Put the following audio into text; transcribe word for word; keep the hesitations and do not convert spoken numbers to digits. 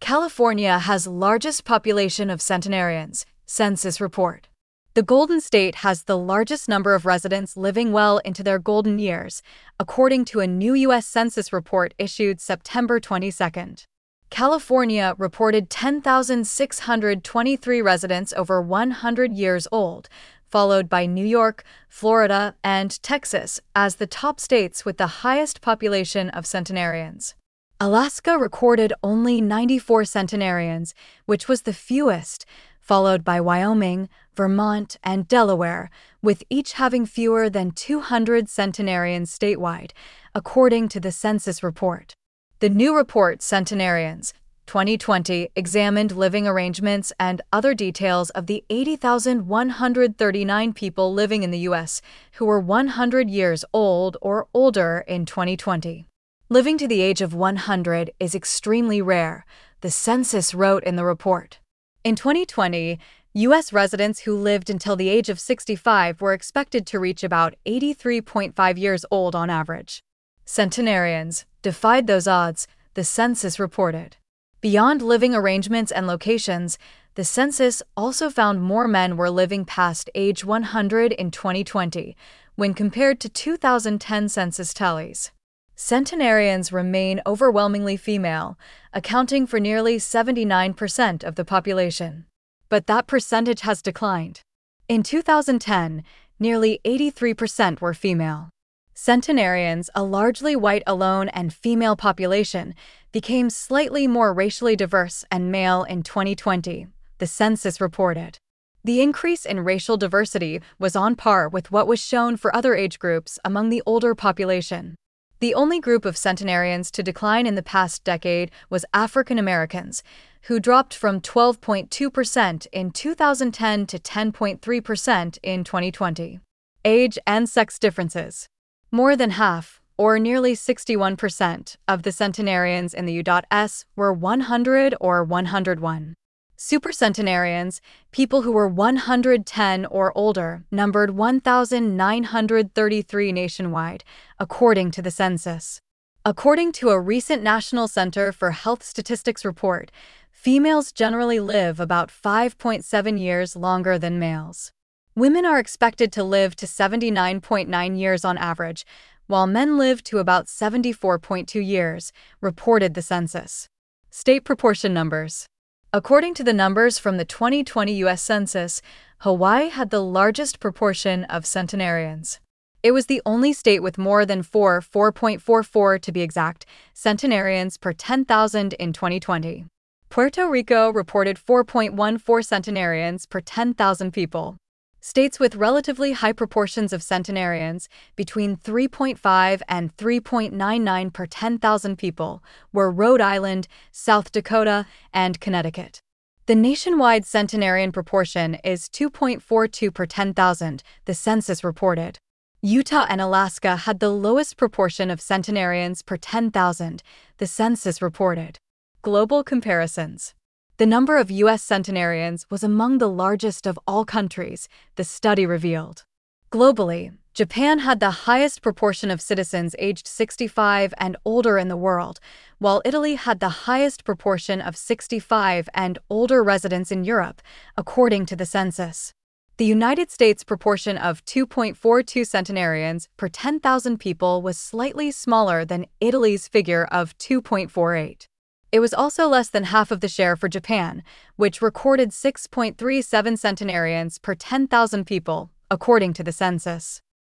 California has largest population of centenarians, census report. The Golden State has the largest number of residents living well into their golden years, according to a new U S Census report issued September twenty-second. California reported ten thousand six hundred twenty-three residents over one hundred years old, followed by New York, Florida, and Texas as the top states with the highest population of centenarians. Alaska recorded only ninety-four centenarians, which was the fewest, followed by Wyoming, Vermont, and Delaware, with each having fewer than two hundred centenarians statewide, according to the census report. The new report, Centenarians, twenty twenty, examined living arrangements and other details of the eighty thousand one hundred thirty-nine people living in the U S who were one hundred years old or older in twenty twenty. Living to the age of one hundred is extremely rare, the census wrote in the report. In twenty twenty, U S residents who lived until the age of sixty-five were expected to reach about eighty-three point five years old on average. Centenarians defied those odds, the census reported. Beyond living arrangements and locations, the census also found more men were living past age one hundred in twenty twenty, when compared to two thousand ten census tallies. Centenarians remain overwhelmingly female, accounting for nearly seventy-nine percent of the population. But that percentage has declined. In two thousand ten, nearly eighty-three percent were female. Centenarians, a largely white alone and female population, became slightly more racially diverse and male in twenty twenty, the census reported. The increase in racial diversity was on par with what was shown for other age groups among the older population. The only group of centenarians to decline in the past decade was African Americans, who dropped from twelve point two percent in two thousand ten to ten point three percent in twenty twenty. Age and sex differences. More than half, or nearly sixty-one percent, of the centenarians in the U S were one hundred or one hundred one. Supercentenarians, people who were one hundred ten or older, numbered one thousand nine hundred thirty-three nationwide, according to the census. According to a recent National Center for Health Statistics report, females generally live about five point seven years longer than males. Women are expected to live to seventy-nine point nine years on average, while men live to about seventy-four point two years, reported the census. State proportion numbers. According to the numbers from the twenty twenty U S Census, Hawaii had the largest proportion of centenarians. It was the only state with more than four, four point four four to be exact, centenarians per ten thousand in twenty twenty. Puerto Rico reported four point one four centenarians per ten thousand people. States with relatively high proportions of centenarians, between three point five and three point nine nine per ten thousand people, were Rhode Island, South Dakota, and Connecticut. The nationwide centenarian proportion is two point four two per ten thousand, the census reported. Utah and Alaska had the lowest proportion of centenarians per ten thousand, the census reported. Global comparisons. The number of U S centenarians was among the largest of all countries, the study revealed. Globally, Japan had the highest proportion of citizens aged sixty-five and older in the world, while Italy had the highest proportion of sixty-five and older residents in Europe, according to the census. The United States' proportion of two point four two centenarians per ten thousand people was slightly smaller than Italy's figure of two point four eight. It was also less than half of the share for Japan, which recorded six point three seven centenarians per ten thousand people, according to the census.